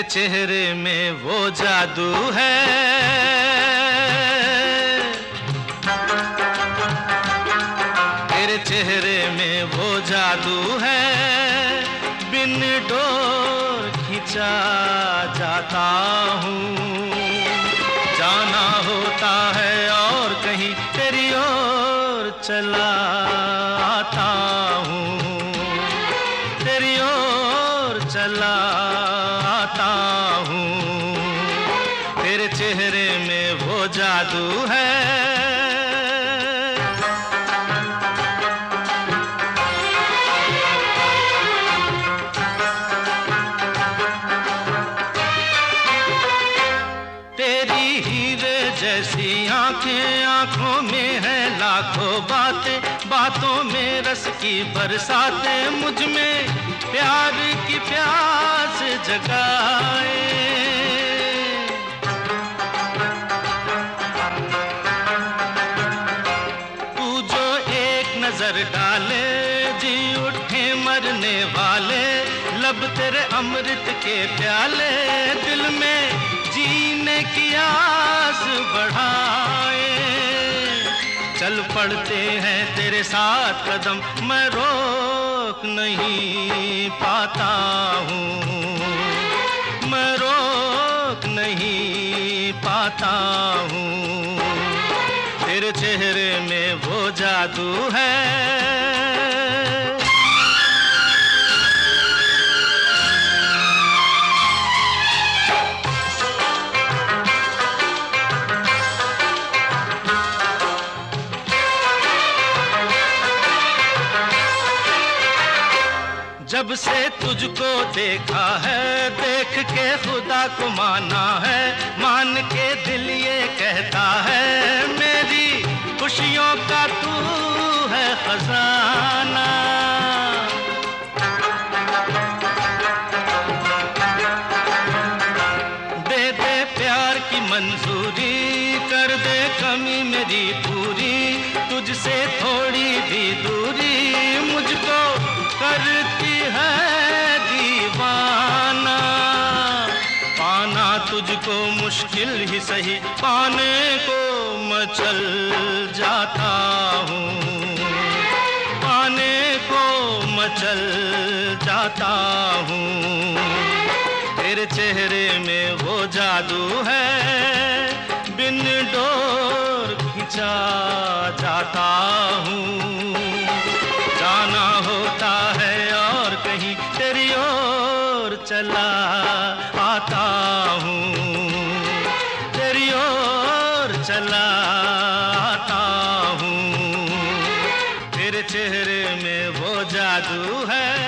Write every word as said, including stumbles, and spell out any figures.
चेहरे में वो जादू है, तेरे चेहरे में वो जादू है, बिन डोर खिंचा जाता हूँ। जाना होता है और कहीं तेरी ओर चला आता हूँ, तेरी ओर चला आता हूँ। तेरे चेहरे में वो जादू है। तेरी हीरे जैसी आंखें, आंखों में है लाखों बातें, बातों में रस की बरसातें, मुझ में प्यार की प्यास जगाए। तू जो एक नजर डाले, जी उठे मरने वाले, लब तेरे अमृत के प्याले, दिल में जीने की आस बढ़ाए। चल पड़ते हैं तेरे साथ कदम, मैं रोक नहीं पाता हूँ, मैं रोक नहीं पाता हूँ। तेरे चेहरे में वो जादू है। जब से तुझको देखा है, देख के खुदा को माना है, मान के दिल ये कहता है, मेरी खुशियों का तू है खजाना। दे दे प्यार की मंजूरी, कर दे कमी मेरी पूरी, तुझसे थोड़ी भी दूरी मुझको करती है दीवाना। पाना तुझको मुश्किल ही सही, पाने को मैं चल जाता हूँ, पाने को मैं चल जाता हूँ। तेरे चेहरे में वो जादू है, बिन डोर खिंचा जाता हूँ। जाना होता है और कहीं तेरी ओर चला आता हूँ, तेरी ओर चला आता हूँ। तेरे चेहरे में वो जादू है।